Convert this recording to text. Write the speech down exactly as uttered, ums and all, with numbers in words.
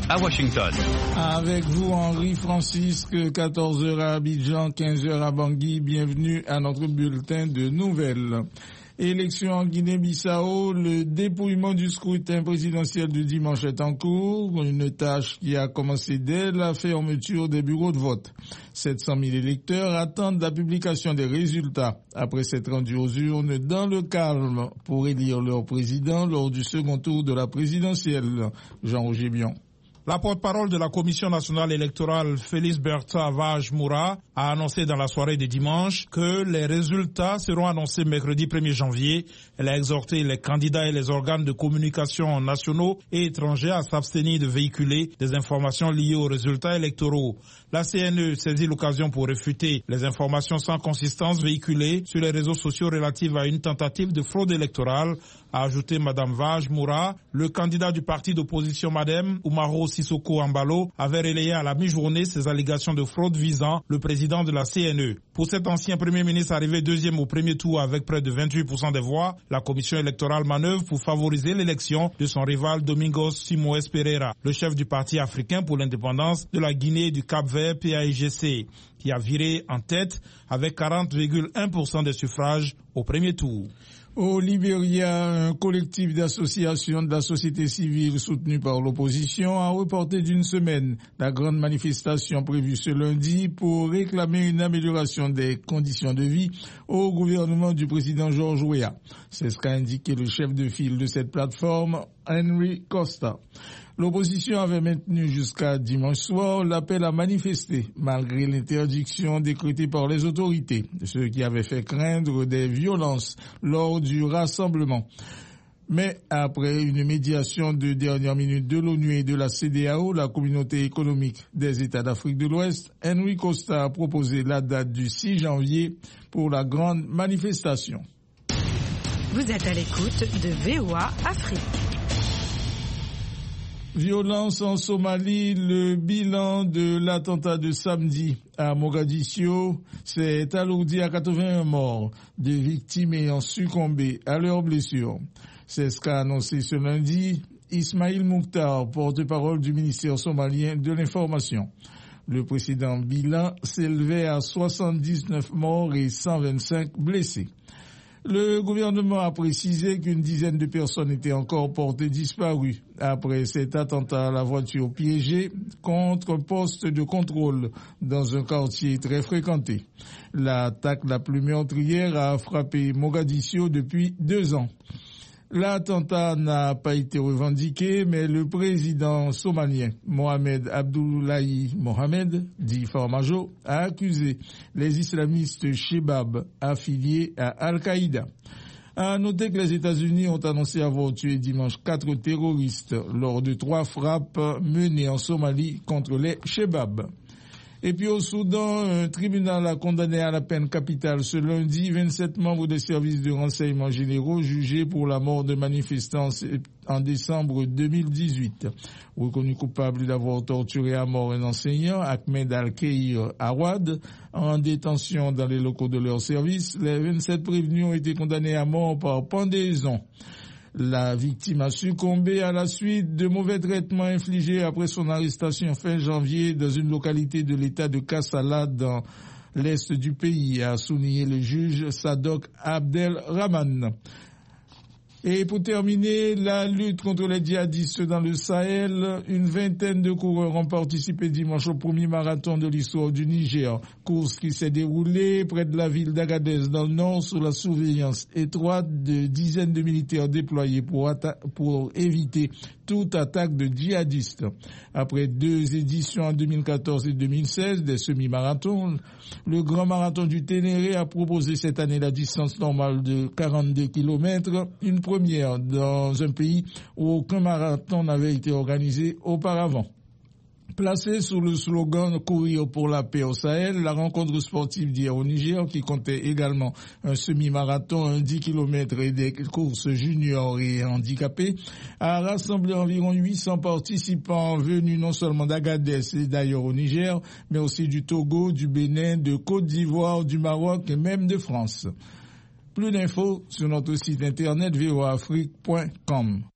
à Washington. Avec vous, Henri Francisque, quatorze heures à Abidjan, quinze heures à Bangui. Bienvenue à notre bulletin de nouvelles. Élection en Guinée-Bissau, le dépouillement du scrutin présidentiel de dimanche est en cours, une tâche qui a commencé dès la fermeture des bureaux de vote. sept cent mille électeurs attendent la publication des résultats après s'être rendus aux urnes dans le calme pour élire leur président lors du second tour de la présidentielle. Jean-Roger Bion. La porte-parole de la Commission nationale électorale, Félix Bertha Vage-Moura, a annoncé dans la soirée de dimanche que les résultats seront annoncés mercredi premier janvier. Elle a exhorté les candidats et les organes de communication nationaux et étrangers à s'abstenir de véhiculer des informations liées aux résultats électoraux. La C N E saisit l'occasion pour réfuter les informations sans consistance véhiculées sur les réseaux sociaux relatives à une tentative de fraude électorale, a ajouté Madame Vage-Moura. Le candidat du parti d'opposition Madem, Oumaro Sissoko Ambalo, avait relayé à la mi-journée ces allégations de fraude visant le président de la C N E. Pour cet ancien Premier ministre arrivé deuxième au premier tour avec près de vingt-huit pour cent des voix, la commission électorale manœuvre pour favoriser l'élection de son rival Domingos Simoes Pereira, le chef du parti africain pour l'indépendance de la Guinée et du Cap-Vert P A I G C, qui a viré en tête avec quarante virgule un pour cent des suffrages au premier tour. Au Libéria, un collectif d'associations de la société civile soutenu par l'opposition a reporté d'une semaine la grande manifestation prévue ce lundi pour réclamer une amélioration des conditions de vie au gouvernement du président George Weah. C'est ce qu'a indiqué le chef de file de cette plateforme, Henry Costa. L'opposition avait maintenu jusqu'à dimanche soir l'appel à manifester malgré l'interdiction décrétée par les autorités, ce qui avait fait craindre des violences lors du rassemblement. Mais après une médiation de dernière minute de l'ONU et de la C D A O, la communauté économique des États d'Afrique de l'Ouest, Henry Costa a proposé la date du six janvier pour la grande manifestation. Vous êtes à l'écoute de V O A Afrique. Violence en Somalie, le bilan de l'attentat de samedi à Mogadiscio s'est alourdi à quatre-vingt-un morts, des victimes ayant succombé à leurs blessures. C'est ce qu'a annoncé ce lundi Ismail Mukhtar, porte-parole du ministère somalien de l'information. Le précédent bilan s'élevait à soixante-dix-neuf morts et cent vingt-cinq blessés. Le gouvernement a précisé qu'une dizaine de personnes étaient encore portées disparues après cet attentat à la voiture piégée contre un poste de contrôle dans un quartier très fréquenté. L'attaque la plus meurtrière a frappé Mogadiscio depuis deux ans. L'attentat n'a pas été revendiqué, mais le président somalien Mohamed Abdullahi Mohamed, dit Farmajo, a accusé les islamistes Shebab affiliés à Al-Qaïda. À noter que les États-Unis ont annoncé avoir tué dimanche quatre terroristes lors de trois frappes menées en Somalie contre les Shebab. Et puis au Soudan, un tribunal a condamné à la peine capitale ce lundi vingt-sept membres des services de renseignement généraux jugés pour la mort de manifestants en décembre deux mille dix-huit. Reconnu coupable d'avoir torturé à mort un enseignant, Ahmed Al-Keir Awad, en détention dans les locaux de leur service, les vingt-sept prévenus ont été condamnés à mort par pendaison. La victime a succombé à la suite de mauvais traitements infligés après son arrestation fin janvier dans une localité de l'état de Kassala dans l'est du pays, a souligné le juge Sadok Abdelrahman. Et pour terminer, la lutte contre les djihadistes dans le Sahel, une vingtaine de coureurs ont participé dimanche au premier marathon de l'histoire du Niger. Course qui s'est déroulée près de la ville d'Agadez dans le nord sous la surveillance étroite de dizaines de militaires déployés pour, atta- pour éviter toute attaque de djihadistes. Après deux éditions en deux mille quatorze et deux mille seize des semi-marathons, le grand marathon du Ténéré a proposé cette année la distance normale de quarante-deux kilomètres, une première dans un pays où aucun marathon n'avait été organisé auparavant. Placée sous le slogan « Courir pour la paix au Sahel », la rencontre sportive d'hier au Niger, qui comptait également un semi-marathon, un dix kilomètres et des courses juniors et handicapés, a rassemblé environ huit cents participants venus non seulement d'Agadez et d'ailleurs au Niger, mais aussi du Togo, du Bénin, de Côte d'Ivoire, du Maroc et même de France. Plus d'infos sur notre site internet v o a afrique point com.